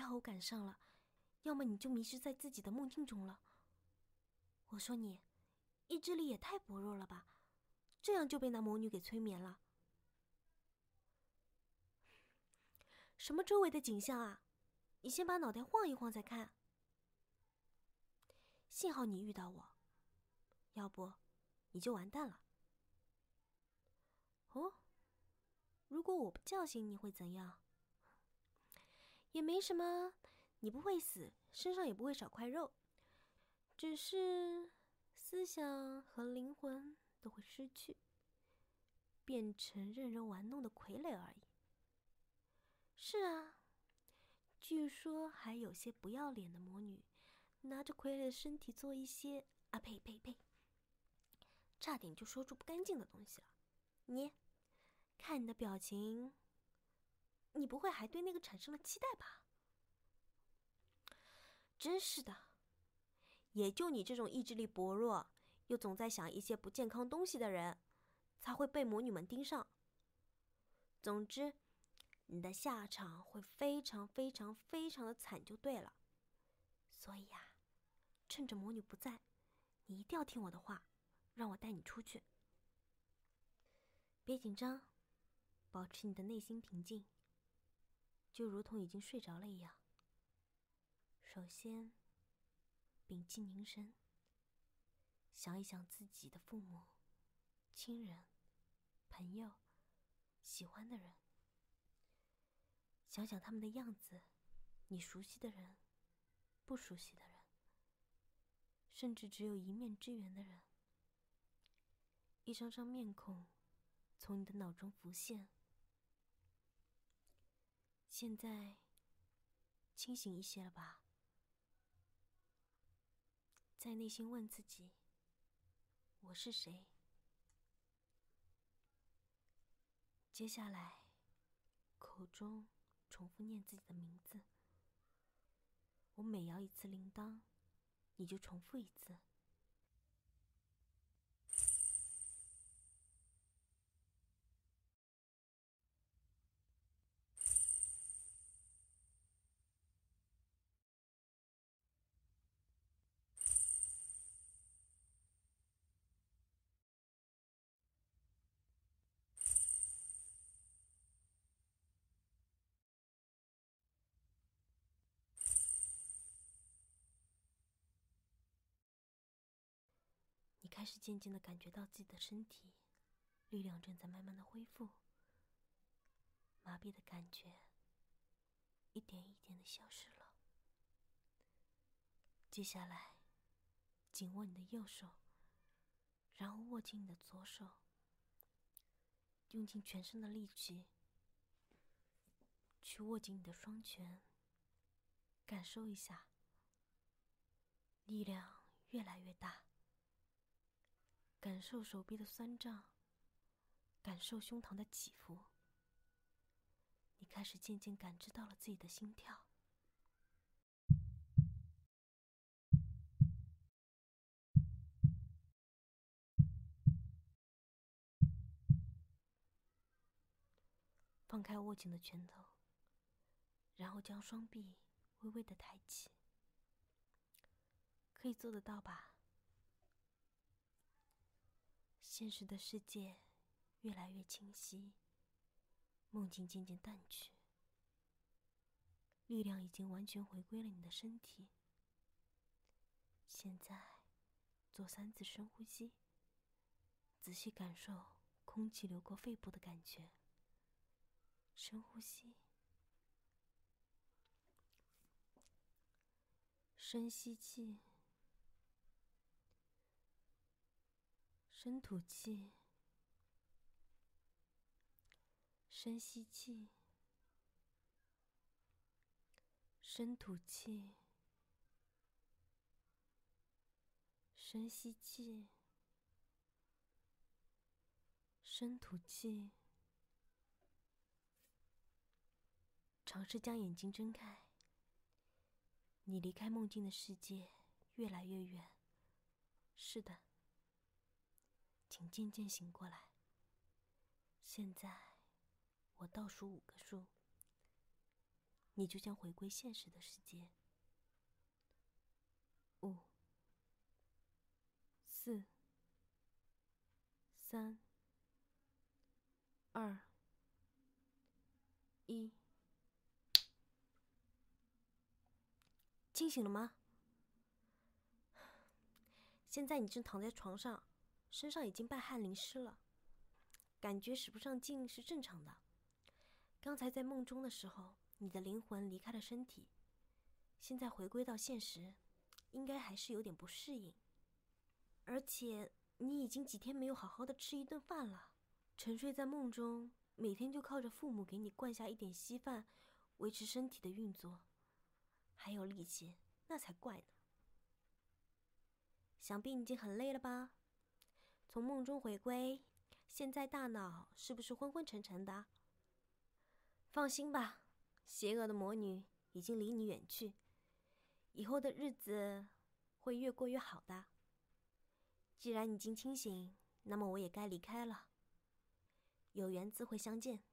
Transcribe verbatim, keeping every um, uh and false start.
和我赶上了，要么你就迷失在自己的梦境中了。我说你，意志力也太薄弱了吧，这样就被那魔女给催眠了。什么周围的景象啊？你先把脑袋晃一晃再看。幸好你遇到我，要不你就完蛋了。哦，如果我不叫醒你会怎样？也没什么，你不会死，身上也不会少块肉，只是思想和灵魂都会失去，变成任人玩弄的傀儡而已。是啊，据说还有些不要脸的魔女拿着傀儡的身体做一些啊呸呸呸，差点就说出不干净的东西了。你看你的表情，你不会还对那个产生了期待吧？真是的，也就你这种意志力薄弱又总在想一些不健康东西的人，才会被魔女们盯上。总之，你的下场会非常非常非常的惨就对了。所以呀，趁着魔女不在，你一定要听我的话，让我带你出去。别紧张，保持你的内心平静，就如同已经睡着了一样。首先，屏气凝神，想一想自己的父母、亲人、朋友、喜欢的人，想想他们的样子，你熟悉的人，不熟悉的人，甚至只有一面之缘的人，一张张面孔从你的脑中浮现。现在清醒一些了吧？在内心问自己，我是谁？接下来口中重复念自己的名字，我每摇一次铃铛，你就重复一次。你开始渐渐地感觉到自己的身体力量正在慢慢的恢复，麻痹的感觉一点一点的消失了。接下来紧握你的右手，然后握紧你的左手，用尽全身的力气去握紧你的双拳，感受一下，力量越来越大，感受手臂的酸胀，感受胸膛的起伏。你开始渐渐感知到了自己的心跳。放开握紧的拳头，然后将双臂微微的抬起。可以做得到吧？现实的世界越来越清晰，梦境渐渐淡去，力量已经完全回归了你的身体。现在做三次深呼吸，仔细感受空气流过肺部的感觉。深呼吸，深吸气，深吐气，深吸气，深吐气，深吸气，深吐气。尝试将眼睛睁开，你离开梦境的世界越来越远。是的，请渐渐醒过来。现在我倒数五个数， 你就将回归现实的世界。五、四、三、二、一。清醒了吗？现在你正躺在床上，身上已经半汗淋湿了，感觉使不上劲是正常的。刚才在梦中的时候，你的灵魂离开了身体，现在回归到现实，应该还是有点不适应。而且你已经几天没有好好的吃一顿饭了，沉睡在梦中，每天就靠着父母给你灌下一点稀饭，维持身体的运作，还有力气，那才怪呢。想必你已经很累了吧？从梦中回归，现在大脑是不是昏昏沉沉的？放心吧，邪恶的魔女已经离你远去，以后的日子会越过越好的。既然你已经清醒，那么我也该离开了。有缘自会相见。